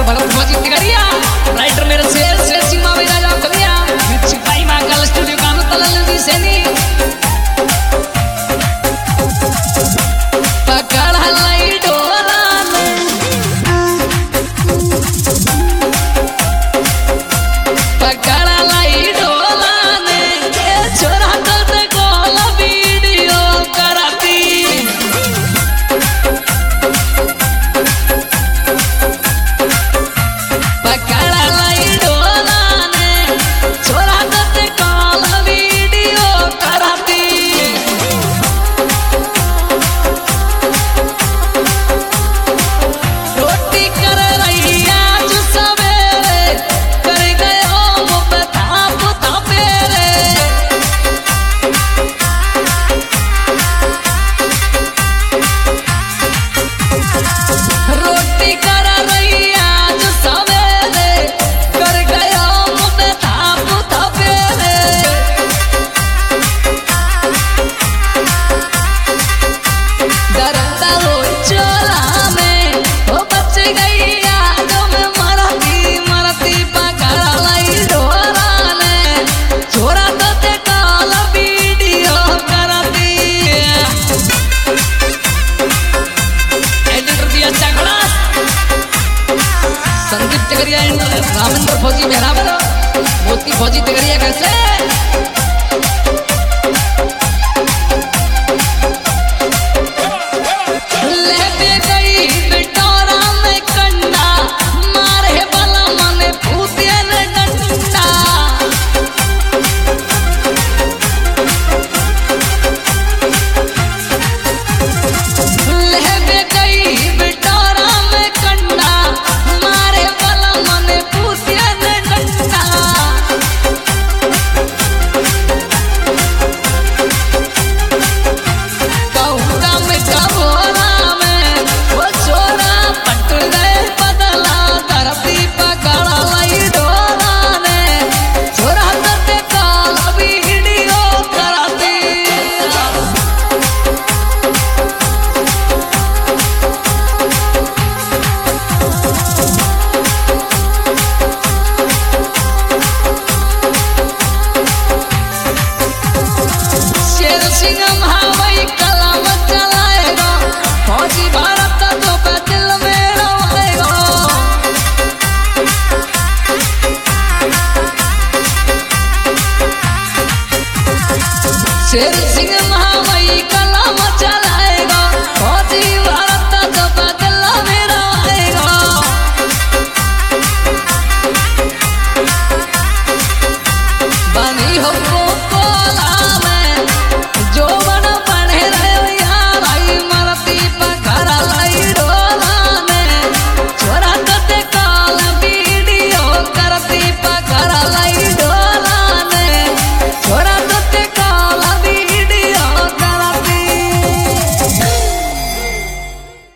भगत फौजी तिगरिया राइटर मेरे से सीमा में राजा कविया सिपाही महाकाल स्टूडियो कानू तलल दी सेनी पकड़ हलाई डोरा में पकड़ हलाई डोरा में छोरा तो कॉल वीडियो कराती संदीप तिगरिया रामेंद्र फौजी मेहराब मोती फौजी तिगरिया कैसे ले गई बिटोरा में कंडा मारे बला मने भूतिया ने डंडा ले गई बिटोरा में कंडा शेर